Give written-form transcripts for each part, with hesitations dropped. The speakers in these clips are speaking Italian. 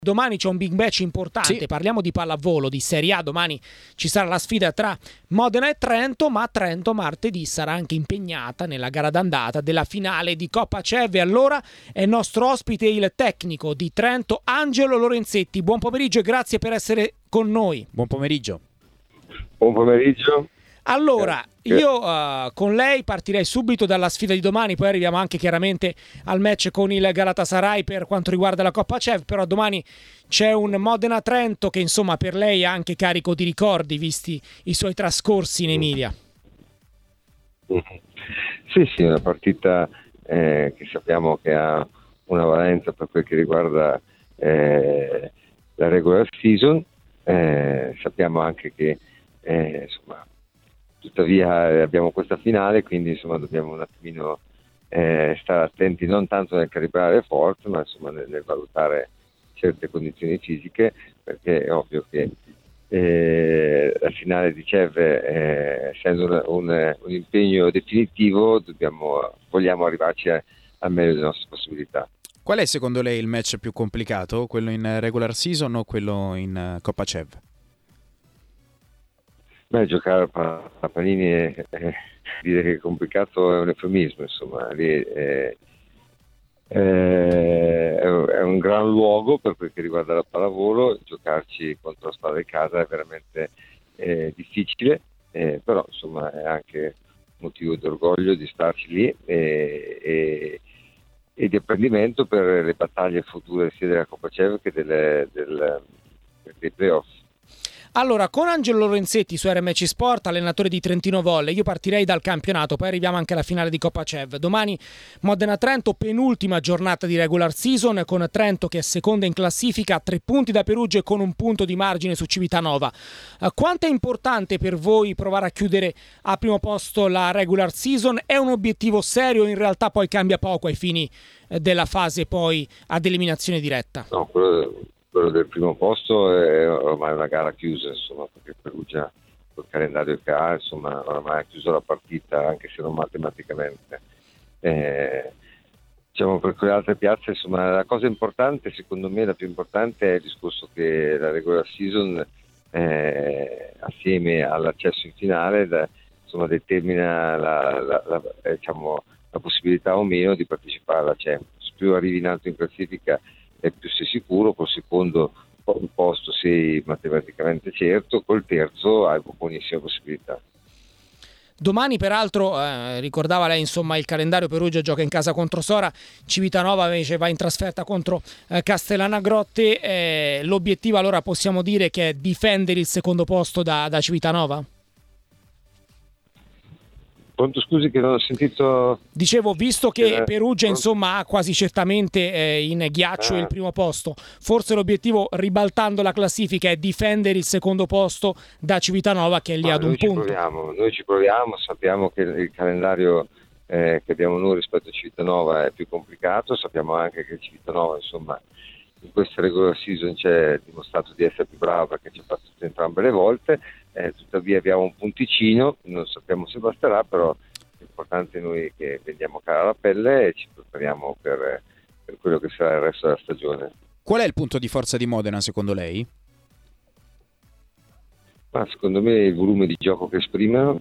Domani c'è un big match importante, Sì. Parliamo di pallavolo, di Serie A. Domani ci sarà la sfida tra Modena e Trento, ma Trento martedì sarà anche impegnata nella gara d'andata della finale di Coppa CEV. Allora è nostro ospite il tecnico di Trento, Angelo Lorenzetti. Buon pomeriggio e grazie per essere con noi. Buon pomeriggio. Buon pomeriggio. Allora, io con lei partirei subito dalla sfida di domani, poi arriviamo anche chiaramente al match con il Galatasaray per quanto riguarda la Coppa CEV, però domani c'è un Modena-Trento che insomma per lei è anche carico di ricordi, visti i suoi trascorsi in Emilia. Sì, è una partita che sappiamo che ha una valenza per quel che riguarda la regular season, sappiamo anche che insomma tuttavia abbiamo questa finale, quindi insomma dobbiamo un attimino stare attenti non tanto nel calibrare le forze, ma insomma nel valutare certe condizioni fisiche, perché è ovvio che la finale di CEV, essendo un impegno definitivo, vogliamo arrivarci al meglio delle nostre possibilità. Qual è secondo lei il match più complicato? Quello in regular season o quello in Coppa CEV? Beh, giocare a panini dire che è complicato è un eufemismo, insomma, lì è un gran luogo per quel che riguarda la pallavolo. Giocarci contro la squadra di casa è veramente difficile, però insomma è anche motivo di orgoglio di starci lì e di apprendimento per le battaglie future sia della Coppa CEV che dei playoff. Allora, con Angelo Lorenzetti su RMC Sport, allenatore di Trentino Volley, io partirei dal campionato, poi arriviamo anche alla finale di Coppa CEV. Domani Modena-Trento, penultima giornata di regular season, con Trento che è seconda in classifica, 3 punti da Perugia e con 1 punto di margine su Civitanova. Quanto è importante per voi provare a chiudere al primo posto la regular season? È un obiettivo serio? In realtà poi cambia poco ai fini della fase poi ad eliminazione diretta? No, quello del primo posto è ormai una gara chiusa, insomma, perché Perugia col calendario che ha, insomma, ormai ha chiuso la partita, anche se non matematicamente. Diciamo, per quelle altre piazze, insomma, la cosa importante, secondo me, la più importante è il discorso che la regular season, assieme all'accesso in finale, insomma, determina la possibilità o meno di partecipare alla Champions. Più arrivi in alto in classifica e più sei sicuro, col secondo posto sei matematicamente certo, col terzo hai buonissime possibilità. Domani peraltro ricordava lei insomma il calendario, Perugia gioca in casa contro Sora, Civitanova invece va in trasferta contro Castellana Grotte. L'obiettivo allora possiamo dire che è difendere il secondo posto da Civitanova? Pronto, scusi che non ho sentito. Dicevo, visto che Perugia insomma ha quasi certamente in ghiaccio il primo posto, forse l'obiettivo, ribaltando la classifica, è difendere il secondo posto da Civitanova che è lì ad un punto. Noi ci proviamo, sappiamo che il calendario che abbiamo noi rispetto a Civitanova è più complicato, sappiamo anche che Civitanova insomma in questa regular season ci ha dimostrato di essere più brava perché ci ha fatto entrambe le volte, tuttavia abbiamo un punticino, non sappiamo se basterà, però l'importante è noi che vendiamo cara alla pelle e ci prepariamo per quello che sarà il resto della stagione. Qual è il punto di forza di Modena secondo lei? Ma secondo me il volume di gioco che esprimono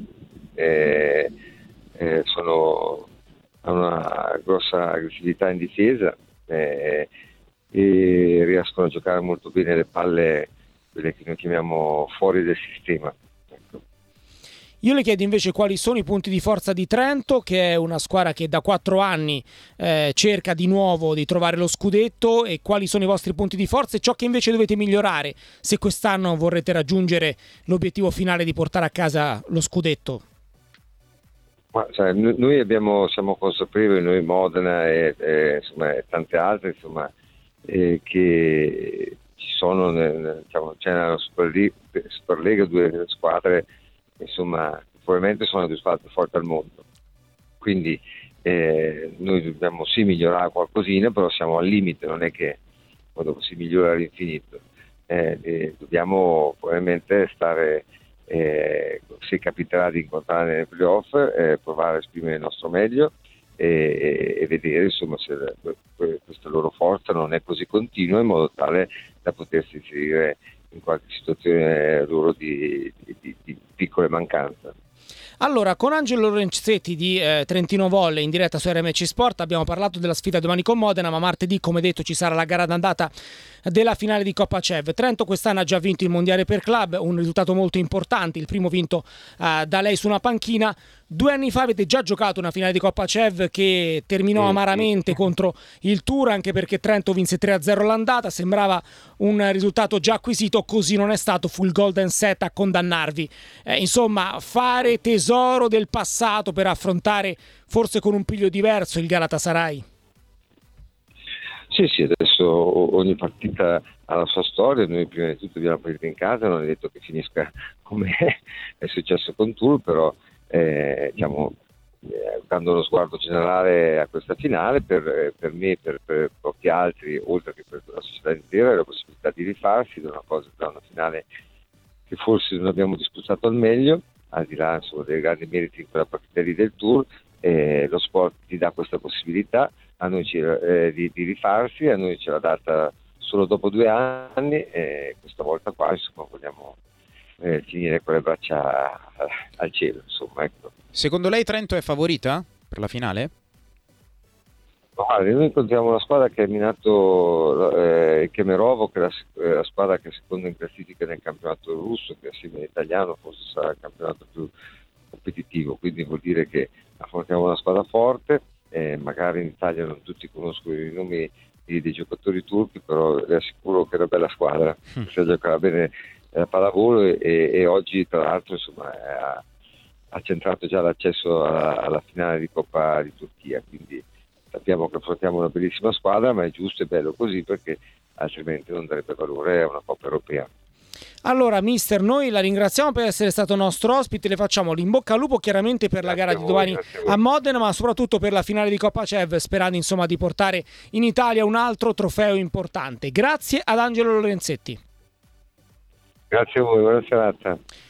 ha una grossa aggressività in difesa e riescono a giocare molto bene le palle, quelle che noi chiamiamo fuori del sistema. Ecco. Io le chiedo invece quali sono i punti di forza di Trento, che è una squadra che da 4 anni cerca di nuovo di trovare lo scudetto, e quali sono i vostri punti di forza e ciò che invece dovete migliorare se quest'anno vorrete raggiungere l'obiettivo finale di portare a casa lo scudetto. Ma, cioè, noi siamo consapevoli, noi Modena e tante altre, insomma, che ci sono c'è nella Superlega 2 squadre, insomma, probabilmente sono le 2 squadre più forti al mondo, quindi noi dobbiamo sì migliorare qualcosina, però siamo al limite, non è che dopo si migliora all'infinito, dobbiamo probabilmente stare, se capiterà di incontrare nei playoff, provare a esprimere il nostro meglio e vedere insomma se questa loro forza non è così continua, in modo tale da potersi inserire in qualche situazione loro di piccole mancanze. Allora, con Angelo Lorenzetti di Trentino Volley in diretta su RMC Sport abbiamo parlato della sfida domani con Modena, ma martedì, come detto, ci sarà la gara d'andata della finale di Coppa CEV. Trento quest'anno ha già vinto il mondiale per club, un risultato molto importante, il primo vinto da lei su una panchina. 2 anni fa avete già giocato una finale di Coppa CEV che terminò amaramente contro il Tour, anche perché Trento vinse 3-0 l'andata, sembrava un risultato già acquisito, così non è stato, fu il golden set a condannarvi. Insomma, fare tesoro del passato per affrontare forse con un piglio diverso il Galatasaray. Sì, adesso ogni partita ha la sua storia, noi prima di tutto abbiamo partita in casa, non è detto che finisca come è successo con Tour, però dando lo sguardo generale a questa finale, per me e per pochi altri, oltre che per la società intera, è la possibilità di rifarsi da una finale che forse non abbiamo disputato al meglio, al di là insomma, dei grandi meriti in quella partita lì del Tour. Lo sport ti dà questa possibilità a noi di rifarsi, a noi ce l'ha data solo dopo 2 anni e questa volta qua insomma vogliamo finire con le braccia al cielo, insomma, ecco. Secondo lei Trento è favorita per la finale? Guarda, noi incontriamo una squadra che ha minato Kemerovo, che è la squadra che è seconda in classifica nel campionato russo, che assieme all'italiano forse sarà il campionato più competitivo, quindi vuol dire che affrontiamo una squadra forte, magari in Italia non tutti conoscono i nomi dei giocatori turchi, però le assicuro che è una bella squadra, si giocherà bene la pallavolo e oggi tra l'altro insomma ha centrato già l'accesso alla finale di Coppa di Turchia, quindi sappiamo che affrontiamo una bellissima squadra, ma è giusto e bello così, perché altrimenti non darebbe valore a una Coppa europea. Allora mister, noi la ringraziamo per essere stato nostro ospite, le facciamo l'in bocca al lupo chiaramente per la gara di domani a Modena, ma soprattutto per la finale di Coppa CEV, sperando insomma di portare in Italia un altro trofeo importante. Grazie ad Angelo Lorenzetti. Grazie a voi, buona serata.